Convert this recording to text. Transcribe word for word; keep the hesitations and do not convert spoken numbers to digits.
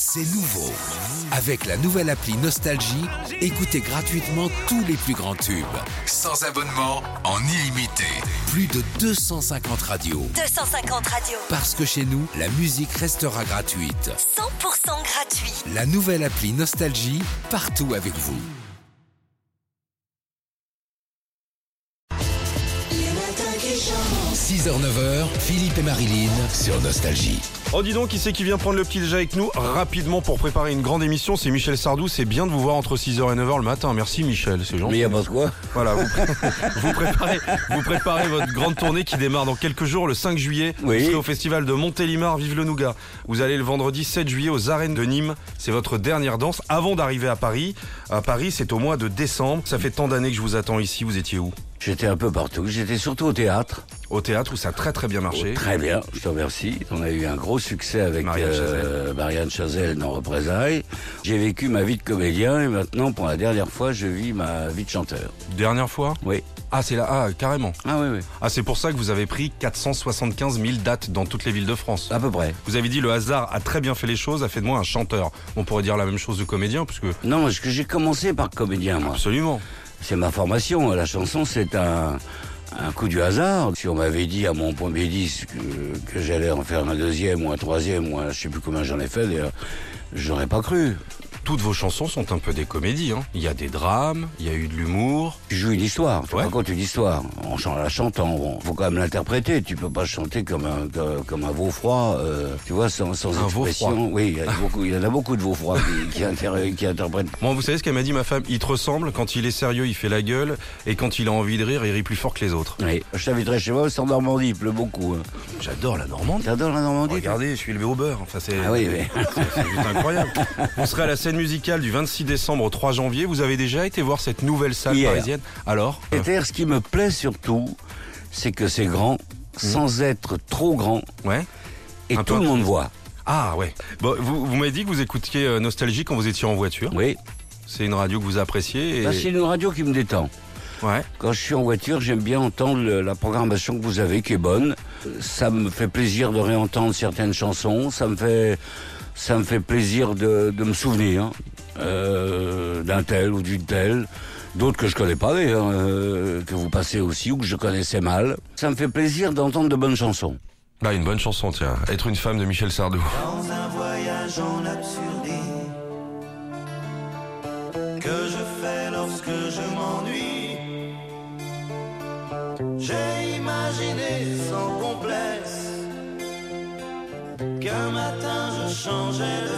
C'est nouveau. Avec la nouvelle appli Nostalgie, écoutez gratuitement tous les plus grands tubes. Sans abonnement, en illimité. Plus de deux cent cinquante radios. deux cent cinquante radios. Parce que chez nous, la musique restera gratuite. cent pour cent gratuit. La nouvelle appli Nostalgie, partout avec vous. six heures neuf heures, Philippe et Marilyn sur Nostalgie. Oh dis donc, qui c'est qui vient prendre le petit déjeuner avec nous rapidement pour préparer une grande émission? C'est Michel Sardou. C'est bien de vous voir entre six heures et neuf heures le matin. Merci Michel, c'est gentil. Mais il y a pas de quoi. Voilà, vous, pré- vous, préparez, vous préparez votre grande tournée qui démarre dans quelques jours, le cinq juillet. Oui. Vous serez au festival de Montélimar, Vive le Nougat. Vous allez le vendredi sept juillet aux arènes de Nîmes. C'est votre dernière danse avant d'arriver à Paris. À Paris, c'est au mois de décembre. Ça fait tant d'années que je vous attends ici. Vous étiez où? J'étais un peu partout. J'étais surtout au théâtre. Au théâtre où ça a très très bien marché. Oh, très bien, je te remercie. On a eu un gros succès avec Marianne euh, Marianne Chazelle dans Représailles. J'ai vécu ma vie de comédien et maintenant, pour la dernière fois, je vis ma vie de chanteur. Dernière fois? Oui. Ah, c'est là, ah, carrément. Ah oui, oui. Ah, c'est pour ça que vous avez pris quatre cent soixante-quinze mille dates dans toutes les villes de France. À peu près. Vous avez dit le hasard a très bien fait les choses, a fait de moi un chanteur. On pourrait dire la même chose de comédien, puisque... Non, parce que j'ai commencé par comédien, moi. Absolument. C'est ma formation. La chanson, c'est un, un coup du hasard. Si on m'avait dit à mon premier disque que, que j'allais en faire un deuxième ou un troisième, ou un, je sais plus combien j'en ai fait, d'ailleurs, j'aurais pas cru. Toutes vos chansons sont un peu des comédies. Hein. Il y a des drames, il y a eu de l'humour. Tu joues une histoire, tu Ouais. racontes une histoire. En chant- la chantant, bon, faut quand même l'interpréter. Tu peux pas chanter comme un comme, comme un veau froid, euh, tu vois, sans, sans Un veau expression. froid. Oui, il y, a beaucoup, il y en a beaucoup de veaux froids qui, qui, inter- qui interprètent. Moi, vous savez ce qu'elle m'a dit, ma femme? Il te ressemble, quand il est sérieux, il fait la gueule, et quand il a envie de rire, il rit plus fort que les autres. Oui. Je t'inviterai chez moi, c'est en Normandie, il pleut beaucoup. Hein. J'adore la Normandie. T'adores la Normandie? Regardez, je suis élevé au beurre. Enfin, c'est, Ah oui, oui. c'est, c'est juste incroyable. Vous serez à la scène musicale du vingt-six décembre au trois janvier. Vous avez déjà été voir cette nouvelle salle Hier. parisienne? Alors? Et d'ailleurs, ce qui me plaît surtout, c'est que c'est grand, sans être trop grand, Ouais. et Un tout peu. le monde voit. Ah ouais. Bon, vous, vous m'avez dit que vous écoutiez euh, Nostalgie quand vous étiez en voiture. Oui. C'est une radio que vous appréciez. Et... Bah, c'est une radio qui me détend. Ouais. Quand je suis en voiture, j'aime bien entendre le- la programmation que vous avez, qui est bonne. Ça me fait plaisir de réentendre certaines chansons. Ça me fait, ça me fait plaisir de, de me souvenir euh, d'un tel ou d'une telle. D'autres que je connais pas d'ailleurs, euh, que vous passez aussi ou que je connaissais mal. Ça me fait plaisir d'entendre de bonnes chansons. Bah, une bonne chanson, tiens. Être une femme de Michel Sardou. Dans un voyage en absurdité que je fais lorsque je m'ennuie, j'ai imaginé sans complexe qu'un matin je changeais de